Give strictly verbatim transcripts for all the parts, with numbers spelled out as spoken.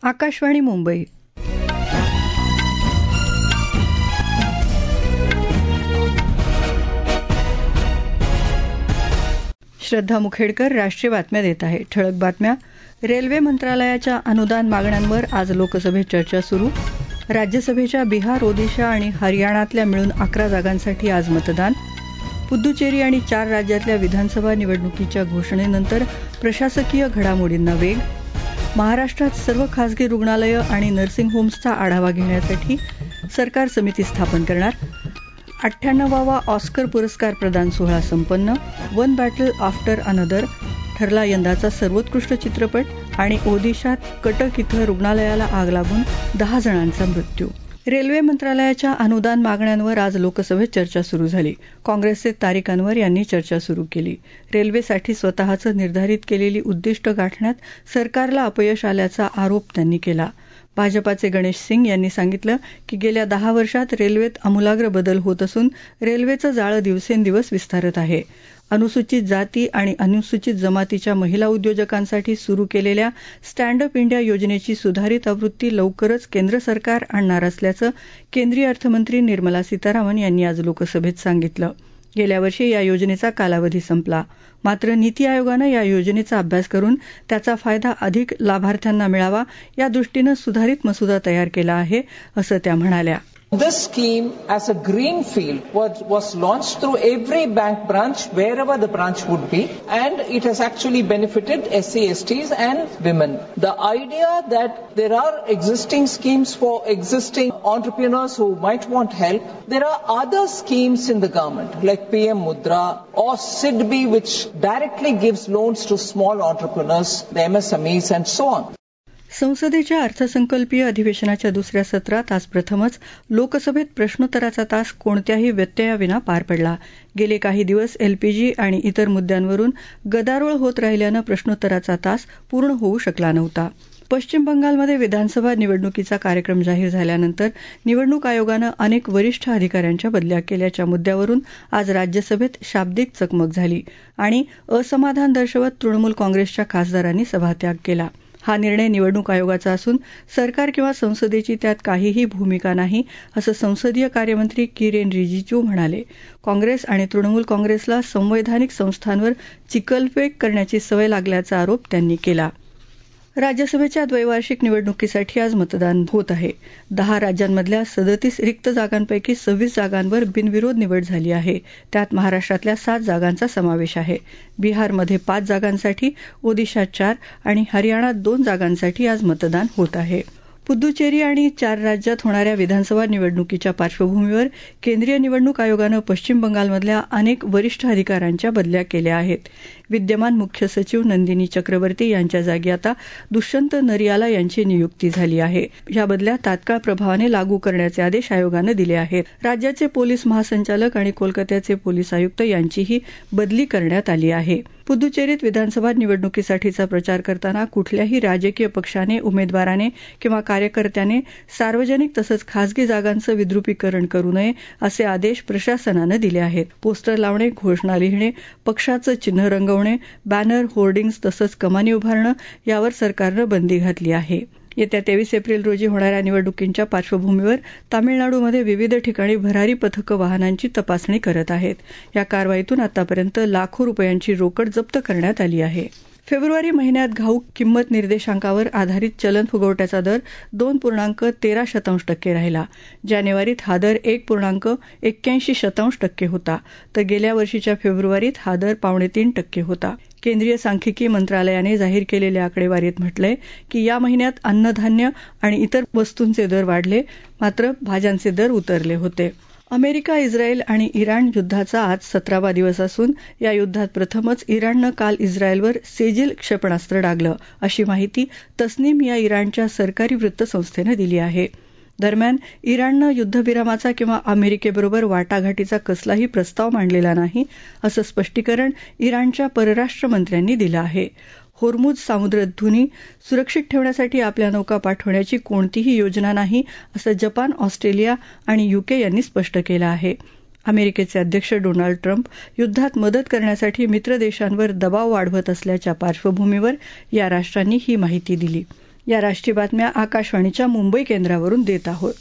आकाशवाणी मुंबई. श्रद्धा मुखेडकर राष्ट्रीय बातम्या देत आहे. ठळक बातम्या. रेल्वे मंत्रालयाच्या अनुदान मागण्यांवर आज लोकसभेत चर्चा सुरू. राज्यसभेच्या बिहार, ओदिशा आणि हरियाणातल्या मिळून अकरा जागांसाठी आज मतदान. पुद्दुचेरी आणि चार राज्यातल्या विधानसभा निवडणुकीच्या घोषणेनंतर प्रशासकीय घडामोडींना वेग. महाराष्ट्रात सर्व खासगी रुग्णालयं आणि नर्सिंग होम्सचा आढावा घेण्यासाठी सरकार समिती स्थापन करणार. अठ्ठ्याण्णवावा ऑस्कर पुरस्कार प्रदान सोहळा संपन्न. वन बॅटल आफ्टर अनदर ठरला यंदाचा सर्वोत्कृष्ट चित्रपट. आणि ओदिशात कटक इथं रुग्णालयाला आग लागून दहा जणांचा मृत्यू. रेल्वे मंत्रालयाच्या अनुदान मागण्यांवर आज लोकसभेत चर्चा सुरू झाली. काँग्रेसचे तारिक अनवर यांनी चर्चा सुरू केली. रेल्वेसाठी स्वतःचं निर्धारित केलेली उद्दिष्ट गाठण्यात सरकारला अपयश आल्याचा आरोप त्यांनी केला. भाजपाचे गणेश सिंग यांनी सांगितलं की गेल्या दहा वर्षात रेल्वेत आमूलाग्र बदल होत असून रेल्वेचं जाळं दिवसेंदिवस विस्तारत आहे. अनुसूचित जाती आणि अनुसूचित जमातीच्या महिला उद्योजकांसाठी सुरू केलेल्या स्टँड अप इंडिया योजनेची सुधारित आवृत्ती लवकरच केंद्र सरकार आणणार असल्याचं केंद्रीय अर्थमंत्री निर्मला सीतारामन यांनी आज लोकसभेत सांगितलं. गेल्या वर्षी या योजनेचा कालावधी संपला. मात्र नीती आयोगानं या योजनेचा अभ्यास करून त्याचा फायदा अधिक लाभार्थ्यांना मिळावा यादृष्टीनं सुधारित मसुदा तयार केला आहे, असं त्या म्हणाल्या. This scheme, as a greenfield, was, was launched through every bank branch, wherever the branch would be, and it has actually benefited S C, S Ts and women. The idea that there are existing schemes for existing entrepreneurs who might want help, there are other schemes in the government, like P M Mudra or S I D B, which directly gives loans to small entrepreneurs, the M S M Es and so on. संसदेच्या अर्थसंकल्पीय अधिवेशनाच्या दुसऱ्या सत्रात आज प्रथमच लोकसभेत प्रश्नोत्तराचा तास कोणत्याही व्यत्ययाविना पार पडला. गेले काही दिवस एलपीजी आणि इतर मुद्द्यांवरून गदारोळ होत राहिल्यानं प्रश्नोत्तराचा तास पूर्ण होऊ शकला नव्हता. पश्चिम बंगालमध्ये विधानसभा निवडणुकीचा कार्यक्रम जाहीर झाल्यानंतर निवडणूक आयोगानं अनेक वरिष्ठ अधिकाऱ्यांच्या बदल्या केल्याच्या मुद्द्यावरून आज राज्यसभेत शाब्दिक चकमक झाली आणि असमाधान दर्शवत तृणमूल काँग्रेसच्या खासदारांनी सभात्याग केला. हा निर्णय निवडणूक आयोगाचा असून सरकार किंवा संसदेची त्यात काहीही भूमिका नाही, असं संसदीय कार्यमंत्री किरेन रिजिजू म्हणाले. काँग्रेस आणि तृणमूल काँग्रेसला संवैधानिक संस्थांवर चिखलफेक करण्याची सवय लागल्याचा आरोप त्यांनी केला. राज्यसभेच्या द्वैवार्षिक निवडणुकीसाठी आज मतदान होत आहे. दहा राज्यांमधल्या सदतीस रिक्त जागांपैकी सव्वीस जागांवर बिनविरोध निवड झाली आहे. त्यात महाराष्ट्रातल्या सात जागांचा समावेश आहे. बिहारमध्ये पाच जागांसाठी, ओदिशात चार आणि हरियाणात दोन जागांसाठी आज मतदान होत आहे. पुद्दुचेरी आणि चार राज्यात होणाऱ्या विधानसभा निवडणुकीच्या पार्श्वभूमीवर केंद्रीय निवडणूक आयोगानं पश्चिम बंगालमधल्या अनेक वरिष्ठ अधिकाऱ्यांच्या बदल्या केल्या आहेत. विद्यमान मुख्य सचिव नंदिनी चक्रवर्ती यांच्या जागी आता दुष्यंत नरियाला यांची नियुक्ती झाली आहे. या बदल्या तात्काळ प्रभावाने लागू करण्याचे आदेश आयोगानं दिले आहेत. राज्याचे पोलीस महासंचालक आणि कोलकात्याचे पोलीस आयुक्त यांचीही बदली करण्यात आली आहे. पुद्दुचेरीत विधानसभा निवडणुकीसाठीचा प्रचार करताना कुठल्याही राजकीय पक्षाने, उमेदवाराने किंवा कार्यकर्त्याने सार्वजनिक तसंच खासगी जागांचं विद्रुपीकरण करू नये असे आदेश प्रशासनानं दिले आहेत. पोस्टर लावणे, घोषणा लिहिणे, पक्षाचं चिन्ह रंगवणे, बॅनर, होर्डिंग्ज तसंच कमानी उभारणं यावर सरकारनं बंदी घातली आहे. येत्या तेवीस एप्रिल रोजी होणाऱ्या निवडणुकींच्या पार्श्वभूमीवर तामिळनाडूमध्ये विविध ठिकाणी भरारी पथकं वाहनांची तपासणी करत आहेत. या कारवाईतून आतापर्यंत लाखो रुपयांची रोकड जप्त करण्यात आली आहे. फेब्रुवारी महिन्यात घाऊक किंमत निर्देशांकावर आधारित चलन फुगवट्याचा दर दोन पूर्णांक तेरा शतांश टक्के राहिला. जानेवारीत हा दर एक पूर्णांक एक्क्याऐंशी शतांश टक्के होता, तर गेल्या वर्षीच्या फेब्रुवारीत हा दर पावणे तीन टक्के होता. केंद्रीय सांख्यिकी मंत्रालयाने जाहीर केलेल्या आकडेवारीत म्हटलंय की या महिन्यात अन्नधान्य आणि इतर वस्तूंचे दर वाढले, मात्र भाज्यांचे दर उतरले होते. अमेरिका, इस्रायल आणि इराण युद्धाचा आज सतरावा दिवस असून या युद्धात प्रथमच इराणनं काल इस्रायलवर सेजिल क्षेपणास्त्र डागलं, अशी माहिती तस्नीम या इराणच्या सरकारी वृत्तसंस्थेनं दिली आहे. दरम्यान इराणनं युद्धविरामाचा किंवा अमेरिकेबरोबर वाटाघाटीचा कसलाही प्रस्ताव मांडलेला नाही, असं स्पष्टीकरण इराणच्या परराष्ट्र मंत्र्यांनी दिलं आहे. होर्मुझ सामुद्रधुनी सुरक्षित ठेवण्यासाठी आपल्या नौका पाठवण्याची कोणतीही योजना नाही, असं जपान, ऑस्ट्रेलिया आणि यूके यांनी स्पष्ट केलं आहे. अमेरिकेचे अध्यक्ष डोनाल्ड ट्रम्प युद्धात मदत करण्यासाठी मित्र देशांवर दबाव वाढवत असल्याच्या पार्श्वभूमीवर या राष्ट्रांनी ही माहिती दिली. या राष्ट्रीय बातम्या आकाशवाणीच्या मुंबई केंद्रावरून देत आहोत.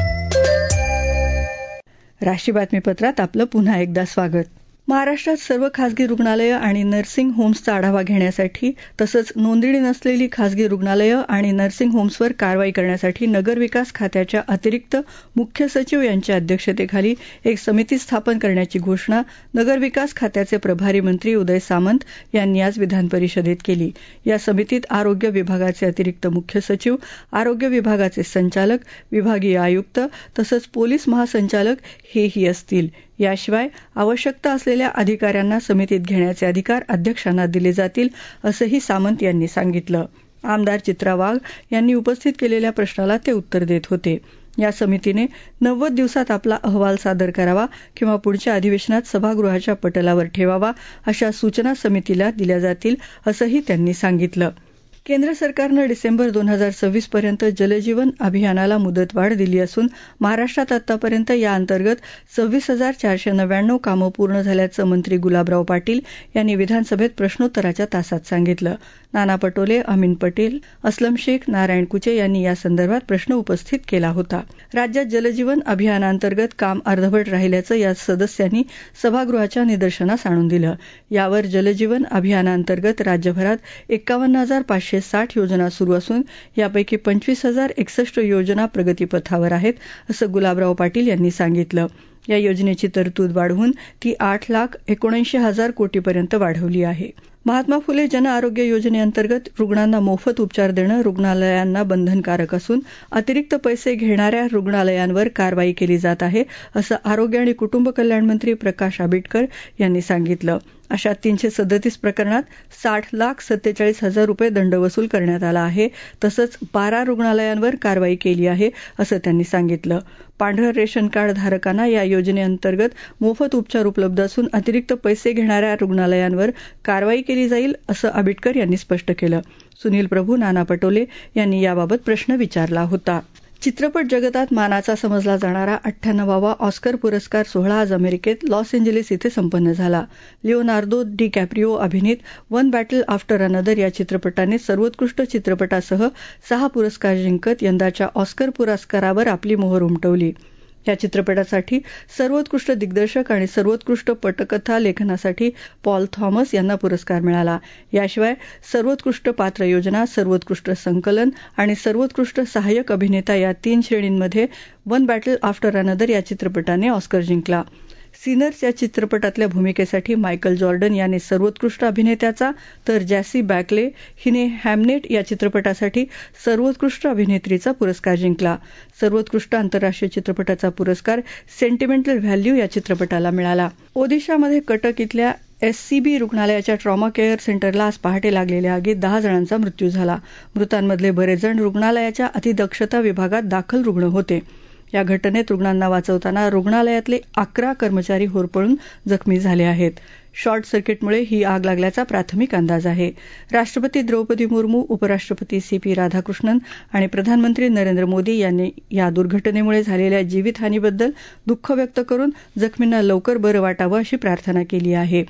राष्ट्रीय बातमीपत्रात आपलं पुन्हा एकदा स्वागत. महाराष्ट्रात सर्व खासगी रुग्णालयं आणि नर्सिंग होम्सचा आढावा घेण्यासाठी तसंच नोंदणी नसलेली खासगी रुग्णालयं आणि नर्सिंग होम्सवर कारवाई करण्यासाठी नगरविकास खात्याच्या अतिरिक्त मुख्य सचिव यांच्या अध्यक्षतेखाली एक समिती स्थापन करण्याची घोषणा नगरविकास खात्याचे प्रभारी मंत्री उदय सामंत यांनी आज विधानपरिषदेत केली. या समितीत आरोग्य विभागाचे अतिरिक्त मुख्य सचिव, आरोग्य विभागाचे संचालक, विभागीय आयुक्त तसंच पोलीस महासंचालक हेही असतील. याशिवाय आवश्यकता असलेल्या अधिकाऱ्यांना समितीत घेण्याचे अधिकार अध्यक्षांना दिले जातील, असंही सामंत यांनी सांगितलं. आमदार चित्रा वाघ यांनी उपस्थित केलेल्या प्रश्नाला ते उत्तर देत होते. या समितीने नव्वद दिवसात आपला अहवाल सादर करावा किंवा पुढच्या अधिवेशनात सभागृहाच्या पटलावर ठेवावा अशा सूचना समितीला दिल्या जातील, असंही त्यांनी सांगितलं. केंद्र सरकारनं डिसेंबर दोन हजार सव्वीस पर्यंत जलजीवन अभियानाला मुदतवाढ दिली असून महाराष्ट्रात आतापर्यंत या अंतर्गत सव्वीस हजार चारशे नव्याण्णव कामं पूर्ण झाल्याचं मंत्री गुलाबराव पाटील यांनी विधानसभेत प्रश्नोत्तराच्या तासात सांगितलं. नाना पटोले, अमीन पटेल, अस्लम शेख, नारायण कुचे यांनी या संदर्भात प्रश्न उपस्थित केला होता. राज्यात जलजीवन अभियानाअंतर्गत काम अर्धवट राहिल्याचं या सदस्यांनी सभागृहाच्या निदर्शनास आणून दिलं. यावर जलजीवन अभियानाअंतर्गत राज्यभरात एक्कावन्न हजार पाचशे साठ योजना सुरू असून यापैकी पंचवीस हजार एकसष्ट योजना प्रगतीपथावर आहेत, असं गुलाबराव पाटील यांनी सांगितलं. या योजनेची तरतूद वाढवून ती आठ लाख एकोणऐंशी हजार कोटीपर्यंत वाढवली आहे. महात्मा फुले जन आरोग्य योजनेअंतर्गत रुग्णांना मोफत उपचार देणं रुग्णालयांना बंधनकारक असून अतिरिक्त पैसे घेणाऱ्या रुग्णालयांवर कारवाई केली जात आहे, असं आरोग्य आणि कुटुंब कल्याण मंत्री प्रकाश आंबेडकर यांनी सांगितलं. अशा तीनशे सदतीस प्रकरणात साठ लाख सत्तेचाळीस हजार रुपये दंड वसूल करण्यात आला आहे. तसंच बारा रुग्णालयांवर कारवाई केली आहे, असं त्यांनी सांगितलं. पांढरं रेशन कार्ड धारकांना या योजनेअंतर्गत मोफत उपचार उपलब्ध असून अतिरिक्त पैसे घेणाऱ्या रुग्णालयांवर कारवाई केली जाईल, असं आंबेडकर यांनी स्पष्ट केलं. सुनील प्रभू, नाना पटोले यांनी याबाबत प्रश्न विचारला होता. चित्रपट जगतात मानाचा समजला जाणारा अठ्ठ्याण्णवावा ऑस्कर पुरस्कार सोहळा आज अमेरिकेत लॉस एंजेलिस इथे संपन्न झाला. लिओनार्दो डी कॅप्रिओ अभिनीत वन बॅटल आफ्टर अनदर या चित्रपटाने सर्वोत्कृष्ट चित्रपटासह सहा पुरस्कार जिंकत यंदाच्या ऑस्कर पुरस्कारावर आपली मोहर उमटवली. या चित्रपटासाठी सर्वोत्कृष्ट दिग्दर्शक आणि सर्वोत्कृष्ट पटकथा लेखनासाठी पॉल थॉमस यांना पुरस्कार मिळाला. याशिवाय सर्वोत्कृष्ट पात्रयोजना, सर्वोत्कृष्ट संकलन आणि सर्वोत्कृष्ट सहाय्यक अभिनेता या तीन श्रेणींमध्ये वन बॅटल आफ्टर अनदर या चित्रपटाने ऑस्कर जिंकला. सिनर्स या चित्रपटातल्या भूमिकेसाठी मायकल जॉर्डन याने सर्वोत्कृष्ट अभिनेत्याचा तर जॅसी बॅकले हिने हॅमनेट या चित्रपटासाठी सर्वोत्कृष्ट अभिनेत्रीचा पुरस्कार जिंकला. सर्वोत्कृष्ट आंतरराष्ट्रीय चित्रपटाचा पुरस्कार सेंटिमेंटल व्हॅल्यू या चित्रपटाला मिळाला. ओदिशामध्ये कटक इथल्या एससीबी रुग्णालयाच्या ट्रॉमा केअर सेंटरला आज पहाटे लागलेल्या आगीत दहा जणांचा मृत्यू झाला. मृतांमधले बरेच जण रुग्णालयाच्या अतिदक्षता विभागात दाखल रुग्ण होते. या घटनेत रुग्णांना वाचवताना रुग्णालयातले अकरा कर्मचारी होरपळून जखमी झाले आहेत. शॉर्ट सर्किटमुळे ही आग लागल्याचा प्राथमिक अंदाज आहे. राष्ट्रपती द्रौपदी मुर्मू, उपराष्ट्रपती सी पी राधाकृष्णन आणि प्रधानमंत्री नरेंद्र मोदी यांनी या दुर्घटनेमुळे झालेल्या जीवितहानीबद्दल दुःख व्यक्त करून जखमींना लवकर बरं वाटावं अशी प्रार्थना केली आहे.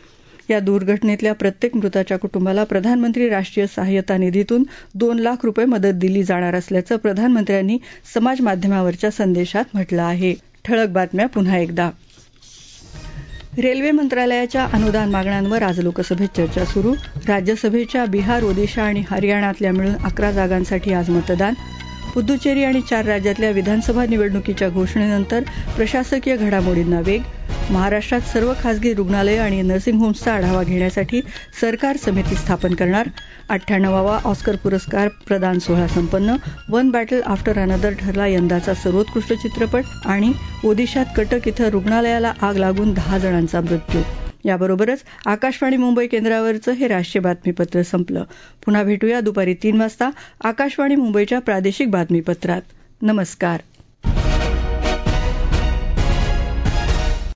या दुर्घटनेतल्या प्रत्येक मृताच्या कुटुंबाला प्रधानमंत्री राष्ट्रीय सहाय्यता निधीतून दोन लाख रुपये मदत दिली जाणार असल्याचं प्रधानमंत्र्यांनी समाज माध्यमावरच्या संदेशात म्हटलं आहे. ठळक बातम्या पुन्हा एकदा. रेल्वे मंत्रालयाच्या अनुदान मागण्यांवर आज लोकसभेत चर्चा सुरू. राज्यसभेच्या बिहार, ओदिशा आणि हरियाणातल्या मिळून अकरा जागांसाठी आज मतदान. पुद्दुचेरी आणि चार राज्यातल्या विधानसभा निवडणुकीच्या घोषणेनंतर प्रशासकीय घडामोडींना वेग. महाराष्ट्रात सर्व खासगी रुग्णालयं आणि नर्सिंग होम्सचा आढावा घेण्यासाठी सरकार समिती स्थापन करणार. अठ्ठ्याण्णवावा ऑस्कर पुरस्कार प्रदान सोहळा संपन्न. वन बॅटल आफ्टर अनदर ठरला यंदाचा सर्वोत्कृष्ट चित्रपट. आणि ओदिशात कटक इथं रुग्णालयाला आग लागून दहा जणांचा मृत्यू. याबरोबरच आकाशवाणी मुंबई केंद्रावरचं हे राष्ट्रीय बातमीपत्र संपलं. पुन्हा भेटूया दुपारी तीन वाजता आकाशवाणी मुंबईच्या प्रादेशिक बातमीपत्रात. नमस्कार.